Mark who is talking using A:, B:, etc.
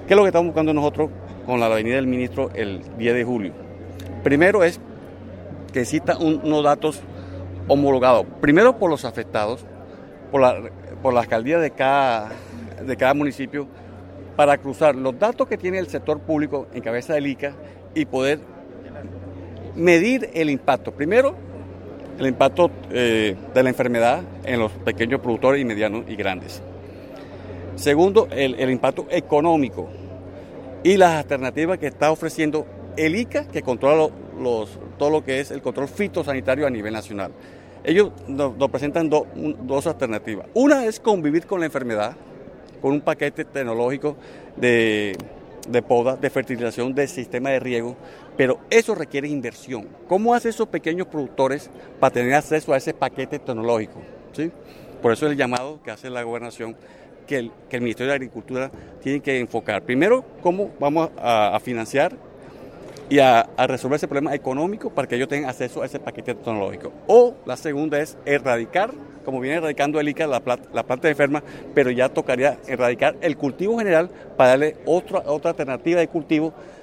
A: ¿Qué es lo que estamos buscando nosotros con la venida del ministro el 10 de julio? Primero es que exista unos datos homologados, primero por los afectados, por la alcaldía de cada municipio, para cruzar los datos que tiene el sector público en cabeza del ICA y poder medir el impacto. Primero, el impacto de la enfermedad en los pequeños productores y medianos y grandes. Segundo, el impacto económico y las alternativas que está ofreciendo el ICA, que controla todo lo que es el control fitosanitario a nivel nacional. Ellos nos presentan dos alternativas. Una es convivir con la enfermedad, con un paquete tecnológico de poda, de fertilización, de sistema de riego, pero eso requiere inversión. ¿Cómo hacen esos pequeños productores para tener acceso a ese paquete tecnológico? ¿Sí? Por eso el llamado que hace la gobernación, que el Ministerio de Agricultura tiene que enfocar. Primero, cómo vamos a financiar y a resolver ese problema económico para que ellos tengan acceso a ese paquete tecnológico. O la segunda es erradicar, como viene erradicando el ICA, la planta enferma, pero ya tocaría erradicar el cultivo general para darle otra alternativa de cultivo